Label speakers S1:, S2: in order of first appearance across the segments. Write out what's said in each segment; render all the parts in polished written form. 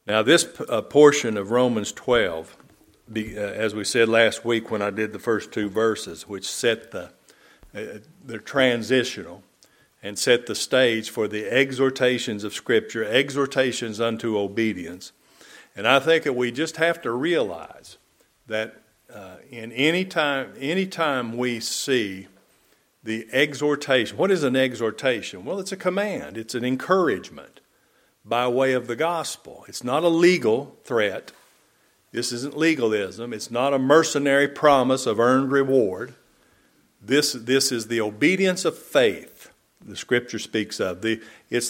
S1: Now, this portion of Romans 12, as we said last week when I did the first two verses, which set they're transitional and set the stage for the exhortations of Scripture, exhortations unto obedience. And I think that we just have to realize that in any time we see the exhortation, what is an exhortation? Well, it's a command. It's an encouragement by way of the gospel. It's not a legal threat. This isn't legalism. It's not a mercenary promise of earned reward. This is the obedience of faith the Scripture speaks of. It's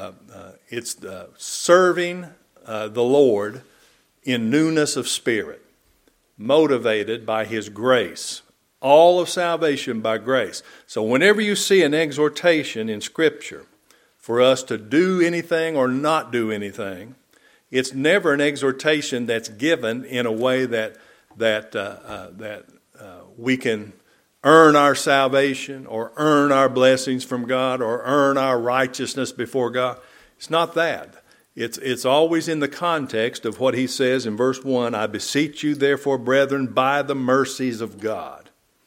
S1: serving the Lord in newness of spirit, motivated by His grace. All of salvation by grace. So whenever you see an exhortation in Scripture for us to do anything or not do anything, it's never an exhortation that's given in a way that we can earn our salvation or earn our blessings from God or earn our righteousness before God. It's not that. It's always in the context of what he says in verse 1, I beseech you therefore, brethren, by the mercies of God.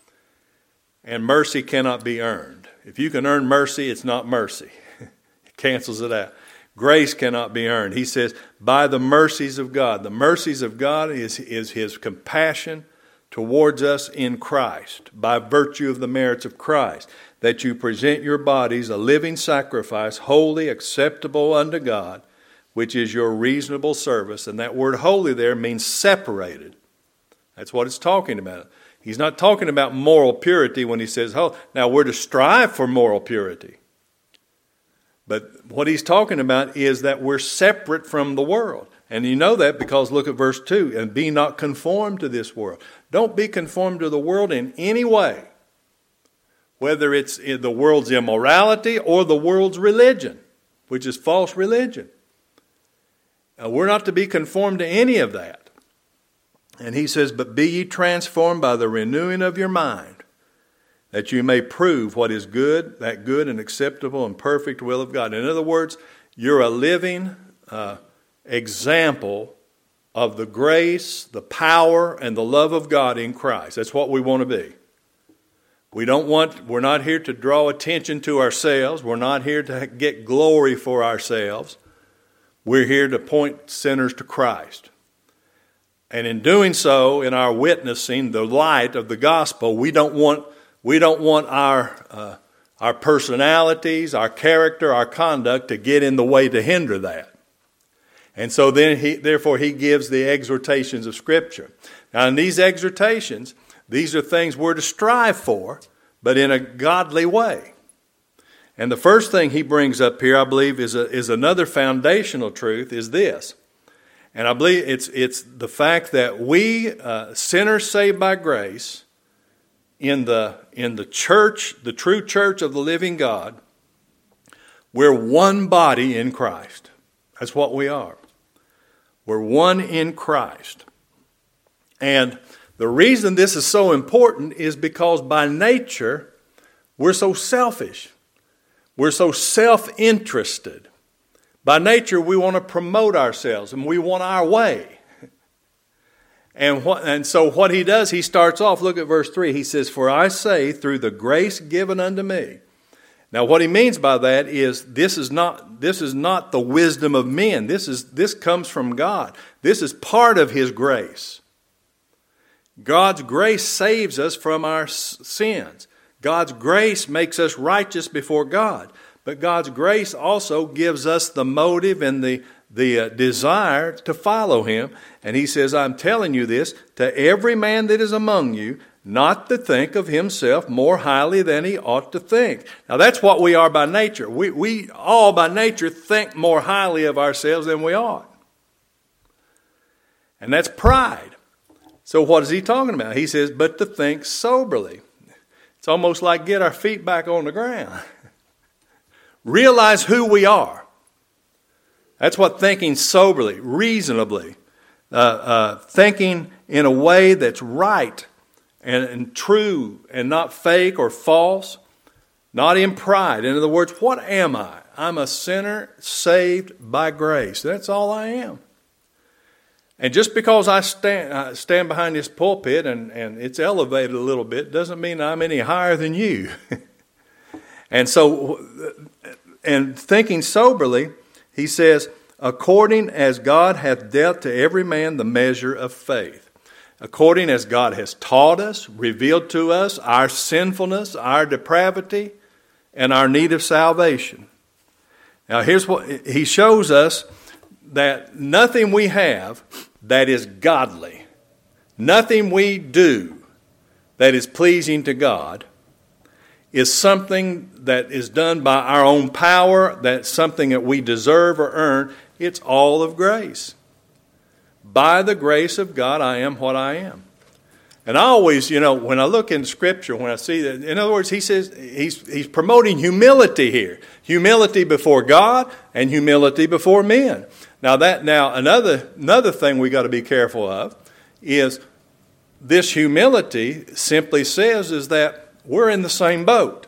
S1: And mercy cannot be earned. If you can earn mercy, it's not mercy. It cancels it out. Grace cannot be earned. He says, by the mercies of God. The mercies of God is His compassion towards us in Christ, by virtue of the merits of Christ, that you present your bodies a living sacrifice, holy, acceptable unto God, which is your reasonable service. And that word holy there means separated. That's what it's talking about. He's not talking about moral purity when he says, oh, now we're to strive for moral purity. But what he's talking about is that we're separate from the world. And you know that because look at verse 2, and be not conformed to this world. Don't be conformed to the world in any way, whether it's in the world's immorality or the world's religion, which is false religion. We're not to be conformed to any of that. And he says, but be ye transformed by the renewing of your mind, that you may prove what is good, that good and acceptable and perfect will of God. In other words, you're a living example of the grace, the power, and the love of God in Christ. That's what we want to be. We're not here to draw attention to ourselves. We're not here to get glory for ourselves. We're here to point sinners to Christ. And in doing so, in our witnessing the light of the gospel, we don't want our personalities, our character, our conduct to get in the way to hinder that. And so then therefore he gives the exhortations of Scripture. Now in these exhortations, these are things we're to strive for, but in a godly way. And the first thing he brings up here, I believe, is another foundational truth, is this. And I believe it's the fact that we, sinners saved by grace, in the church, the true church of the living God, we're one body in Christ. That's what we are. We're one in Christ. And the reason this is so important is because by nature, we're so selfish. We're so self-interested. By nature, we want to promote ourselves and we want our way. And so what he does, he starts off, look at verse 3. He says, for I say, through the grace given unto me. Now what he means by that is this is not the wisdom of men. This comes from God. This is part of His grace. God's grace saves us from our sins. God's grace makes us righteous before God. But God's grace also gives us the motive and the desire to follow Him. And he says, I'm telling you this, to every man that is among you, not to think of himself more highly than he ought to think. Now that's what we are by nature. We all by nature think more highly of ourselves than we ought. And that's pride. So what is he talking about? He says, but to think soberly. It's almost like get our feet back on the ground. Realize who we are. That's what thinking soberly, reasonably, thinking in a way that's right and true and not fake or false, not in pride. In other words, what am I? I'm a sinner saved by grace. That's all I am. And just because I stand behind this pulpit and it's elevated a little bit doesn't mean I'm any higher than you. And so, and thinking soberly, he says, according as God hath dealt to every man the measure of faith. According as God has taught us, revealed to us our sinfulness, our depravity, and our need of salvation. Now here's what he shows us, that nothing we have that is godly, nothing we do that is pleasing to God, is something that is done by our own power, that's something that we deserve or earn. It's all of grace. By the grace of God, I am what I am. And I always, when I look in Scripture, when I see that, in other words, he says he's promoting humility here. Humility before God and humility before men. Now another thing we got to be careful of is this humility simply says is that we're in the same boat.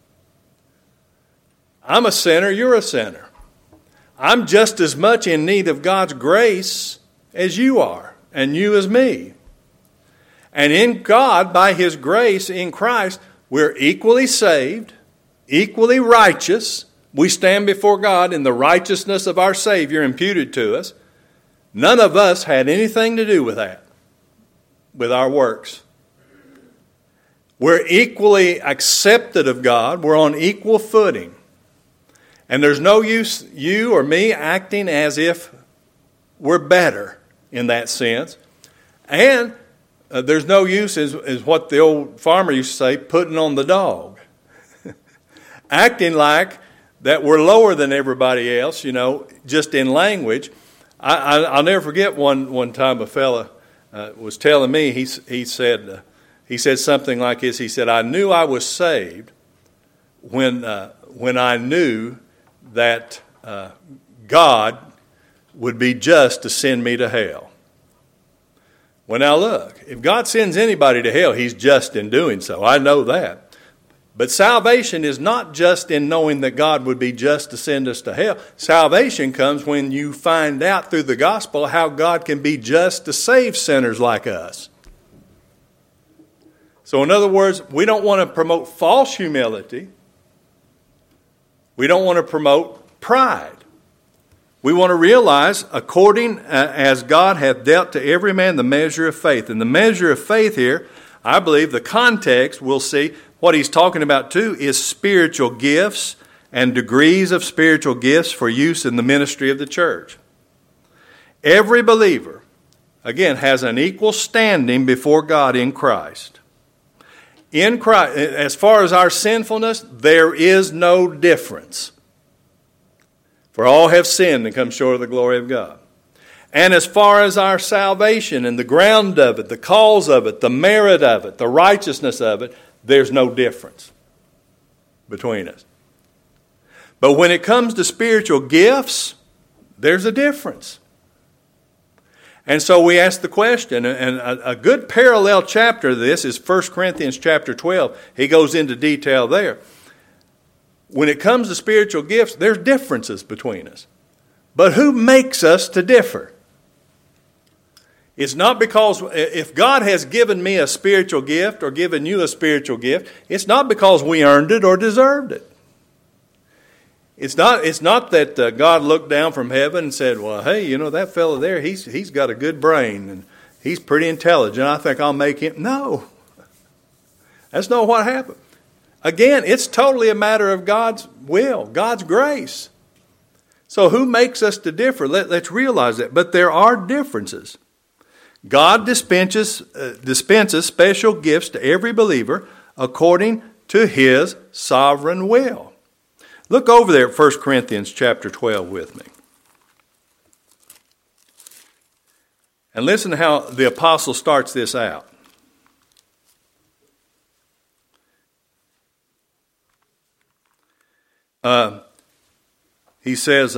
S1: I'm a sinner, you're a sinner. I'm just as much in need of God's grace as you are, and you as me. And in God, by His grace in Christ, we're equally saved, equally righteous. We stand before God in the righteousness of our Savior imputed to us. None of us had anything to do with that, with our works. We're equally accepted of God. We're on equal footing. And there's no use you or me acting as if we're better in that sense. And there's no use, is what the old farmer used to say, putting on the dog. Acting like that we're lower than everybody else, just in language. I'll never forget one time a fella was telling me, he said something like this. He said, I knew I was saved when I knew that God would be just to send me to hell. Well, now look, if God sends anybody to hell, He's just in doing so. I know that. But salvation is not just in knowing that God would be just to send us to hell. Salvation comes when you find out through the gospel how God can be just to save sinners like us. So in other words, we don't want to promote false humility. We don't want to promote pride. We want to realize, according as God hath dealt to every man the measure of faith. And the measure of faith here, I believe the context we'll see what he's talking about too is spiritual gifts and degrees of spiritual gifts for use in the ministry of the church. Every believer, again, has an equal standing before God in Christ. In Christ, as far as our sinfulness, there is no difference. For all have sinned and come short of the glory of God. And as far as our salvation and the ground of it, the cause of it, the merit of it, the righteousness of it, there's no difference between us. But when it comes to spiritual gifts, there's a difference. And so we ask the question, and a good parallel chapter to this is 1 Corinthians chapter 12. He goes into detail there. When it comes to spiritual gifts, there's differences between us. But who makes us to differ? It's not because if God has given me a spiritual gift or given you a spiritual gift, it's not because we earned it or deserved it. It's not that God looked down from heaven and said, well, hey, that fellow there, he's got a good brain and he's pretty intelligent. I think I'll make him. No. That's not what happened. Again, it's totally a matter of God's will, God's grace. So who makes us to differ? Let's realize that. But there are differences. God dispenses special gifts to every believer according to His sovereign will. Look over there at 1 Corinthians chapter 12 with me. And listen to how the apostle starts this out. He says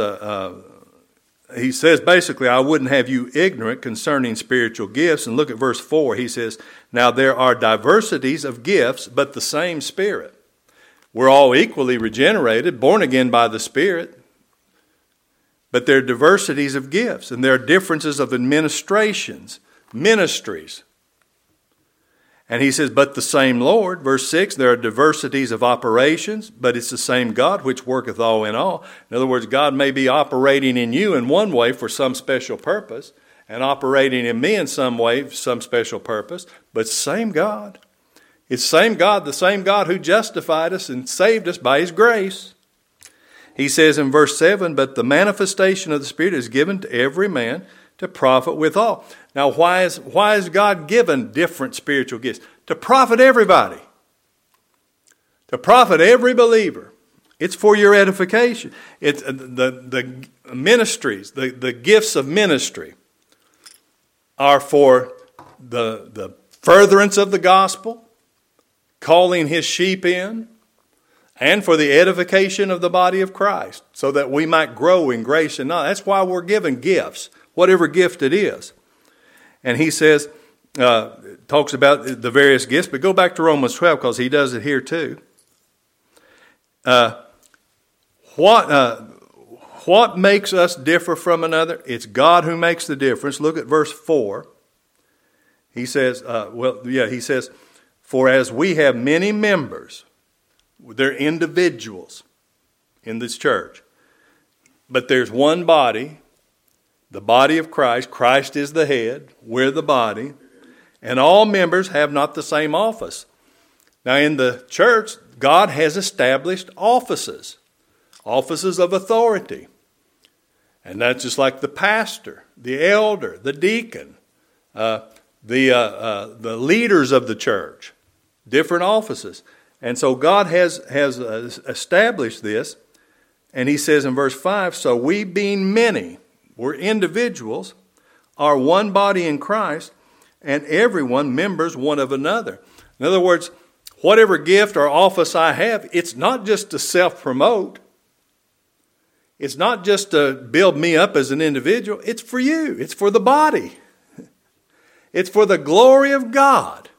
S1: basically, I wouldn't have you ignorant concerning spiritual gifts. And look at verse 4. He says, now there are diversities of gifts, but the same Spirit. We're all equally regenerated, born again by the Spirit. But there are diversities of gifts, and there are differences of administrations, ministries. And he says, but the same Lord. Verse 6, there are diversities of operations, but it's the same God which worketh all in all. In other words, God may be operating in you in one way for some special purpose, and operating in me in some way for some special purpose, but same God. It's the same God who justified us and saved us by His grace. He says in verse 7, but the manifestation of the Spirit is given to every man to profit withal. Now, why is God given different spiritual gifts? To profit everybody. To profit every believer. It's for your edification. It's the ministries, the gifts of ministry are for the furtherance of the gospel, calling His sheep in, and for the edification of the body of Christ, so that we might grow in grace and knowledge. That's why we're given gifts, whatever gift it is. And he says, talks about the various gifts, but go back to Romans 12 because he does it here too. What makes us differ from another? It's God who makes the difference. Look at verse 4. He says, he says, for as we have many members, they're individuals in this church, but there's one body, the body of Christ. Christ is the head, we're the body, and all members have not the same office. Now in the church, God has established offices of authority. And that's just like the pastor, the elder, the deacon, the leaders of the church, different offices. And so God has established this, and he says in verse 5, so we being many, we're individuals, are one body in Christ, and everyone members one of another. In other words, whatever gift or office I have, it's not just to self-promote. It's not just to build me up as an individual. It's for you. It's for the body. It's for the glory of God.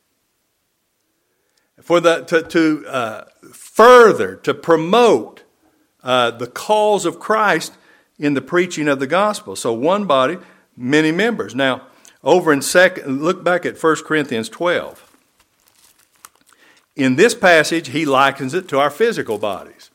S1: To further, to promote the cause of Christ in the preaching of the gospel. So one body, many members. Now, over in look back at 1 Corinthians 12. In this passage, he likens it to our physical bodies.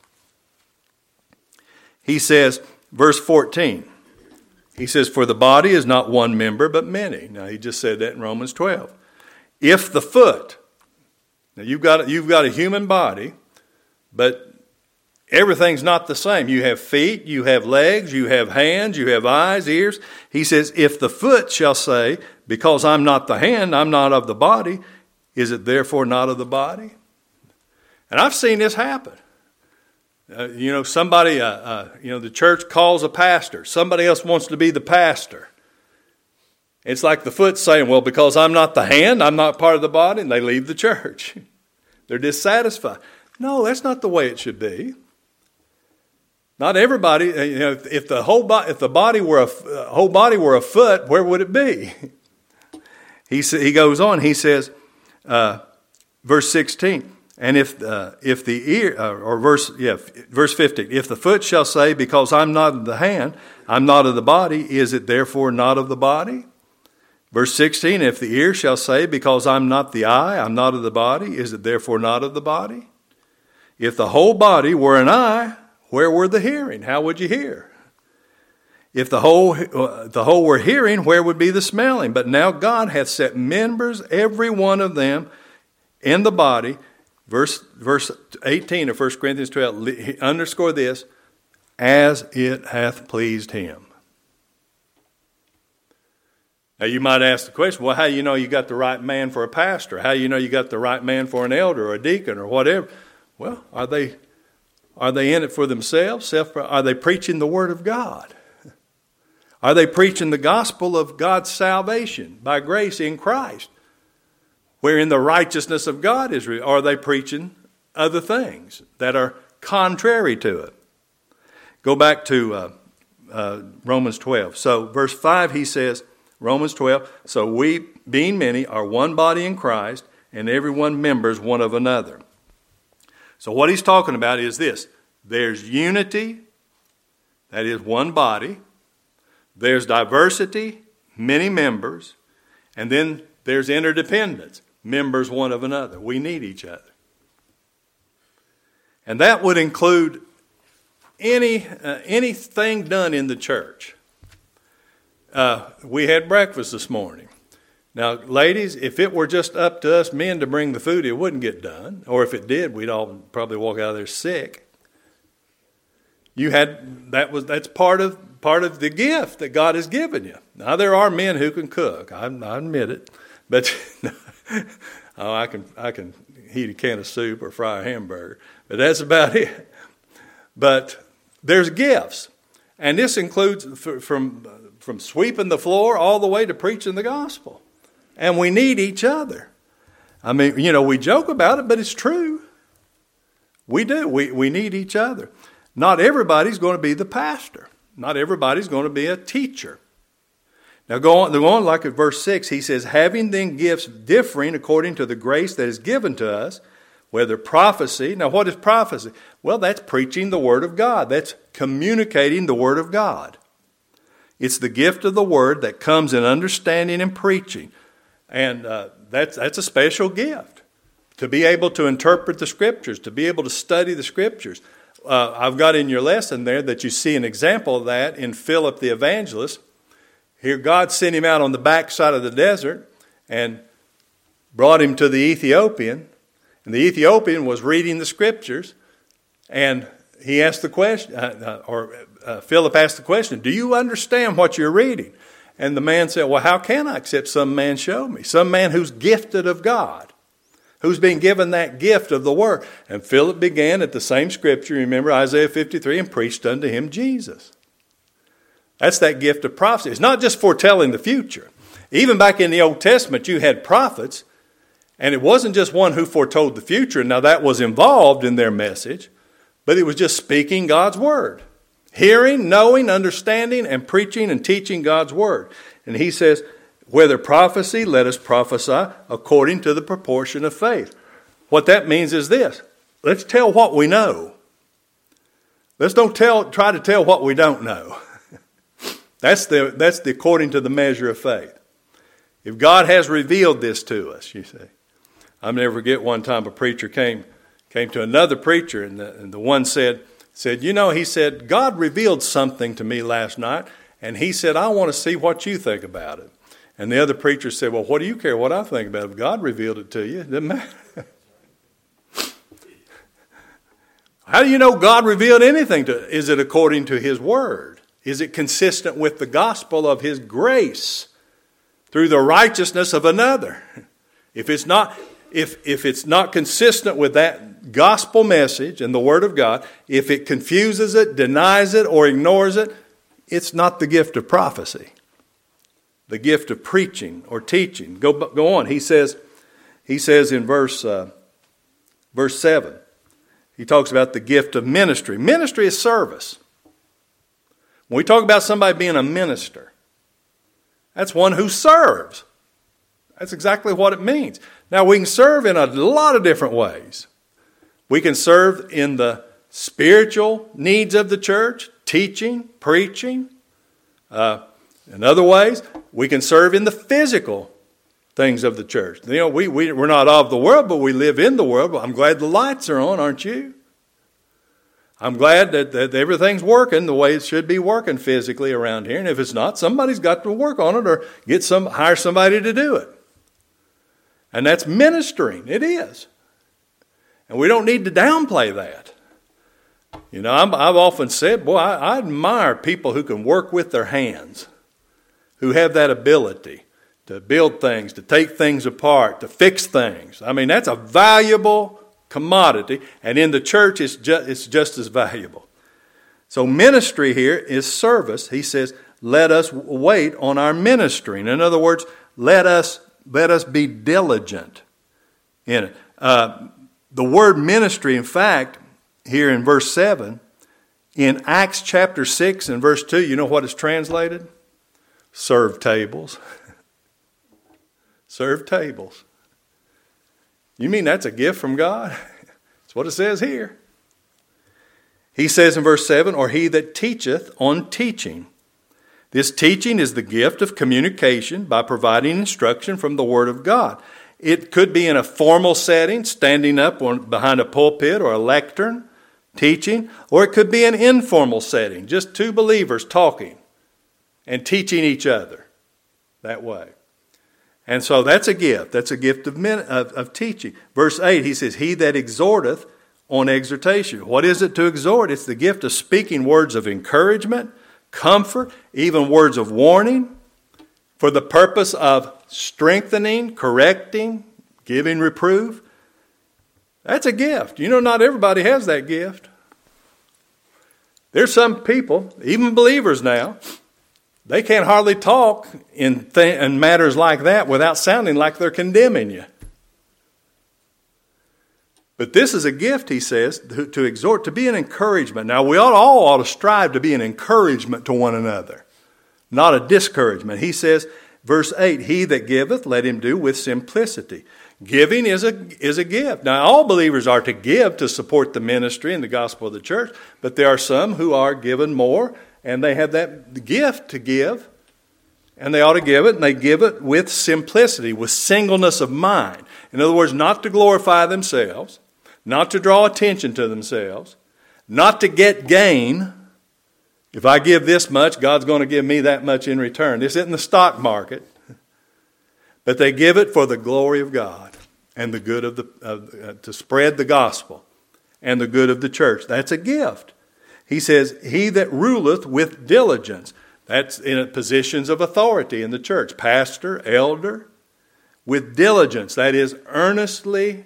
S1: He says, verse 14, he says, for the body is not one member, but many. Now, he just said that in Romans 12. If the foot, now you've got a human body, but everything's not the same. You have feet, you have legs, you have hands, you have eyes, ears. He says, if the foot shall say, because I'm not the hand, I'm not of the body, is it therefore not of the body? And I've seen this happen. Somebody, the church calls a pastor. Somebody else wants to be the pastor. It's like the foot saying, well, because I'm not the hand, I'm not part of the body, and they leave the church. They're dissatisfied. No, that's not the way it should be. Not everybody, if the whole body were a foot, where would it be? He goes on, he says, verse 16, and if the ear, verse 15, if the foot shall say, because I'm not of the hand, I'm not of the body, is it therefore not of the body? Verse 16, if the ear shall say, because I'm not the eye, I'm not of the body, is it therefore not of the body? If the whole body were an eye, where were the hearing? How would you hear? If the whole were hearing, where would be the smelling? But now God hath set members, every one of them, in the body. Verse 18 of 1 Corinthians 12, underscore this, as it hath pleased him. Now you might ask the question, well, how do you know you got the right man for a pastor? How do you know you got the right man for an elder or a deacon or whatever? Well, are they in it for themselves? Are they preaching the Word of God? Are they preaching the gospel of God's salvation by grace in Christ, wherein the righteousness of God is real? Or are they preaching other things that are contrary to it? Go back to Romans 12. So verse 5, he says, Romans 12, so we, being many, are one body in Christ, and everyone members one of another. So what he's talking about is this. There's unity, that is one body. There's diversity, many members, and then there's interdependence, members one of another. We need each other. And that would include anything done in the church. We had breakfast this morning. Now, ladies, if it were just up to us men to bring the food, it wouldn't get done. Or if it did, we'd all probably walk out of there sick. That's part of the gift that God has given you. Now, there are men who can cook. I admit it, but I can heat a can of soup or fry a hamburger. But that's about it. But there's gifts, and this includes from sweeping the floor all the way to preaching the gospel. And we need each other. I mean, we joke about it, but it's true. We do. We need each other. Not everybody's going to be the pastor. Not everybody's going to be a teacher. Now go on like at verse 6, he says, having then gifts differing according to the grace that is given to us, whether prophecy. Now what is prophecy? Well, that's preaching the Word of God. That's communicating the Word of God. It's the gift of the Word that comes in understanding and preaching. And that's a special gift, to be able to interpret the Scriptures, to be able to study the Scriptures. I've got in your lesson there that you see an example of that in Philip the evangelist. Here God sent him out on the backside of the desert and brought him to the Ethiopian. And the Ethiopian was reading the Scriptures, and he asked the question, Philip asked the question, do you understand what you're reading? And the man said, well, how can I except some man show me? Some man who's gifted of God, who's been given that gift of the Word. And Philip began at the same Scripture, remember Isaiah 53, and preached unto him Jesus. That's that gift of prophecy. It's not just foretelling the future. Even back in the Old Testament, you had prophets, and it wasn't just one who foretold the future. Now that was involved in their message, but it was just speaking God's Word. Hearing, knowing, understanding, and preaching and teaching God's Word. And he says, whether prophecy, let us prophesy according to the proportion of faith. What that means is this. Let's tell what we know. Let's don't try to tell what we don't know. That's the according to the measure of faith. If God has revealed this to us, you see. I'll never forget one time a preacher came to another preacher, and the one said, he said, God revealed something to me last night, and he said, I want to see what you think about it. And the other preacher said, well, what do you care what I think about it? If God revealed it to you, it doesn't matter. How do you know God revealed anything to you? Is it according to His Word? Is it consistent with the gospel of His grace through the righteousness of another? If it's not consistent with that gospel message and the Word of God, if it confuses it, denies it, or ignores it, it's not the gift of prophecy. The gift of preaching or teaching. Go on. He says in verse 7, he talks about the gift of ministry. Ministry is service. When we talk about somebody being a minister, that's one who serves. That's exactly what it means. Now, we can serve in a lot of different ways. We can serve in the spiritual needs of the church, teaching, preaching. In other ways, we can serve in the physical things of the church. We're not of the world, but we live in the world. I'm glad the lights are on, aren't you? I'm glad that everything's working the way it should be working physically around here. And if it's not, somebody's got to work on it or hire somebody to do it. And that's ministering. It is. And we don't need to downplay that. I've often said, I admire people who can work with their hands, who have that ability to build things, to take things apart, to fix things. I mean, that's a valuable commodity, and in the church it's just as valuable. So ministry here is service. He says, let us wait on our ministering. In other words, let us be diligent in it. The word ministry, in fact, here in verse 7, in Acts chapter 6 and verse 2, you know what is translated? Serve tables. Serve tables. You mean that's a gift from God? That's what it says here. He says in verse 7, or he that teacheth on teaching. This teaching is the gift of communication by providing instruction from the Word of God. It could be in a formal setting, standing up behind a pulpit or a lectern, teaching, or it could be an informal setting, just two believers talking and teaching each other that way. And so that's a gift. That's a gift of teaching. Verse 8, he says, he that exhorteth on exhortation. What is it to exhort? It's the gift of speaking words of encouragement, comfort, even words of warning, for the purpose of strengthening, correcting, giving reproof. That's a gift. You know, not everybody has that gift. There's some people, even believers now, they can't hardly talk in matters like that without sounding like they're condemning you. But this is a gift, he says, to exhort, to be an encouragement. Now, we all ought to strive to be an encouragement to one another, not a discouragement. He says, verse 8, he that giveth, let him do with simplicity. Giving is a gift. Now, all believers are to give to support the ministry and the gospel of the church, but there are some who are given more, and they have that gift to give, and they ought to give it, and they give it with simplicity, with singleness of mind. In other words, not to glorify themselves, not to draw attention to themselves, not to get gain. If I give this much, God's going to give me that much in return. This isn't the stock market. But they give it for the glory of God and the good of to spread the gospel and the good of the church. That's a gift. He says, he that ruleth with diligence. That's in positions of authority in the church. Pastor, elder, with diligence. That is earnestly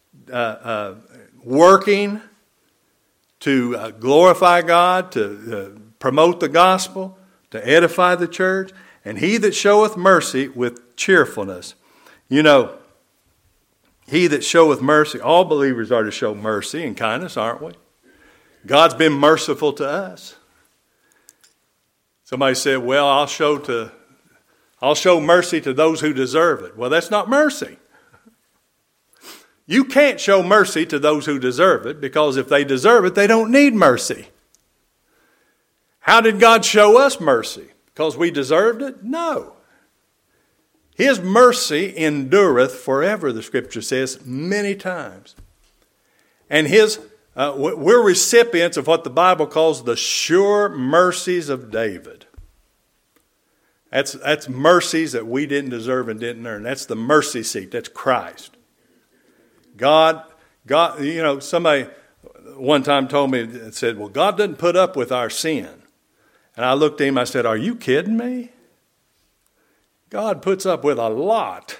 S1: working to glorify God, to promote the gospel, to edify the church. And he that showeth mercy with cheerfulness. You know, he that showeth mercy, all believers are to show mercy and kindness, aren't we? God's been merciful to us. Somebody said, well, I'll show mercy to those who deserve it. Well, that's not mercy. You can't show mercy to those who deserve it, because if they deserve it, they don't need mercy. How did God show us mercy? Because we deserved it? No. His mercy endureth forever, the Scripture says many times. And we're recipients of what the Bible calls the sure mercies of David. That's mercies that we didn't deserve and didn't earn. That's the mercy seat. That's Christ. God, you know, somebody one time told me, said, well, God doesn't put up with our sin. And I looked at him, I said, are you kidding me? God puts up with a lot.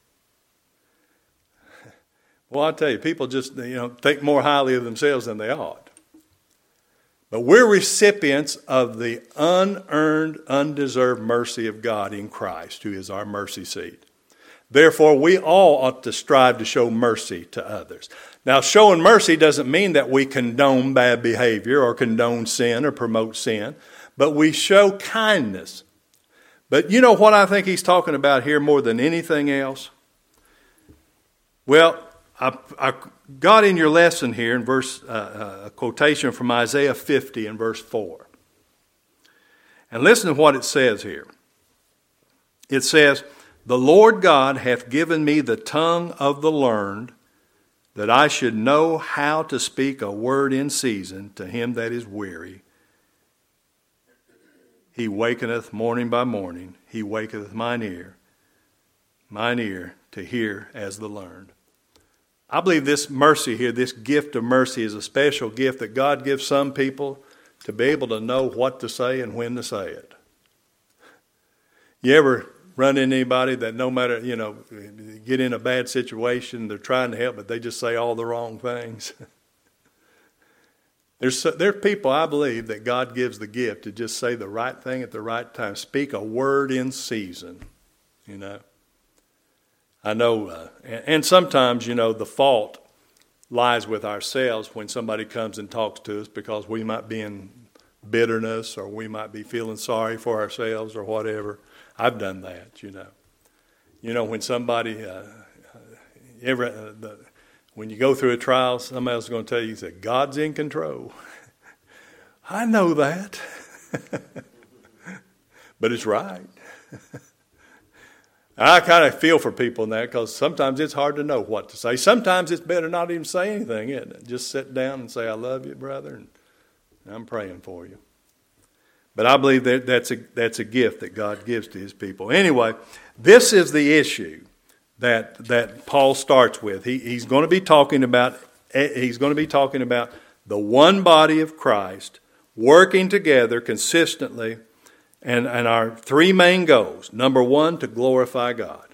S1: Well, I tell you, people just, think more highly of themselves than they ought. But we're recipients of the unearned, undeserved mercy of God in Christ, who is our mercy seat. Therefore, we all ought to strive to show mercy to others. Now, showing mercy doesn't mean that we condone bad behavior or condone sin or promote sin, but we show kindness. But you know what I think he's talking about here more than anything else? Well, I got in your lesson here in a quotation from Isaiah 50 and verse 4. And listen to what it says here. It says, the Lord God hath given me the tongue of the learned, that I should know how to speak a word in season to him that is weary. He wakeneth morning by morning. He waketh mine ear to hear as the learned. I believe this mercy here, this gift of mercy, is a special gift that God gives some people to be able to know what to say and when to say it. You ever run into anybody that no matter, get in a bad situation, they're trying to help, but they just say all the wrong things? There are people, I believe, that God gives the gift to just say the right thing at the right time. Speak a word in season, I know, and sometimes, the fault lies with ourselves when somebody comes and talks to us, because we might be in bitterness, or we might be feeling sorry for ourselves or whatever. I've done that, when somebody, when you go through a trial, somebody else is going to tell you that God's in control. I know that. But it's right. I kind of feel for people in that because sometimes it's hard to know what to say. Sometimes it's better not even say anything, isn't it? Just sit down and say, I love you, brother, and I'm praying for you. But I believe that that's a gift that God gives to his people. Anyway, this is the issue that Paul starts with. He's going to be talking about the one body of Christ working together consistently, and our three main goals. Number one, to glorify God.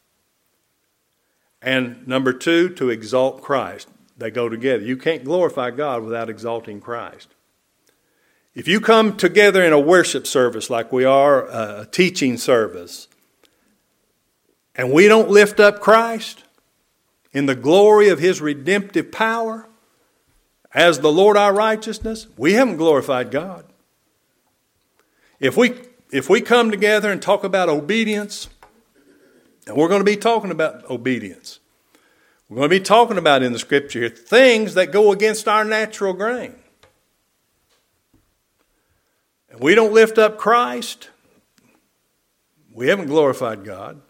S1: And number two, to exalt Christ. They go together. You can't glorify God without exalting Christ. If you come together in a worship service like we are, a teaching service, and we don't lift up Christ in the glory of his redemptive power as the Lord our righteousness, we haven't glorified God. If we come together and talk about obedience, and we're going to be talking about obedience, we're going to be talking about in the Scripture here things that go against our natural grain. And we don't lift up Christ, we haven't glorified God.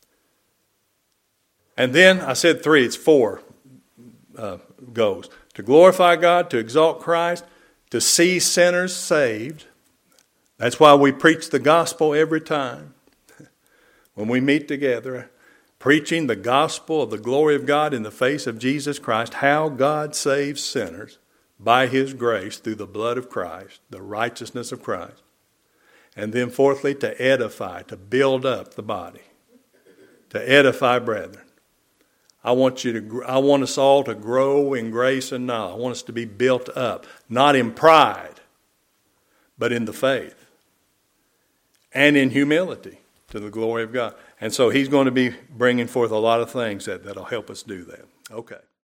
S1: And then I said three, it's four goals. To glorify God, to exalt Christ, to see sinners saved. That's why we preach the gospel every time. When we meet together, preaching the gospel of the glory of God in the face of Jesus Christ, how God saves sinners by his grace through the blood of Christ, the righteousness of Christ. And then fourthly, to edify, to build up the body, to edify brethren. I want us all to grow in grace and knowledge. I want us to be built up, not in pride, but in the faith and in humility to the glory of God. And so he's going to be bringing forth a lot of things that'll help us do that. Okay.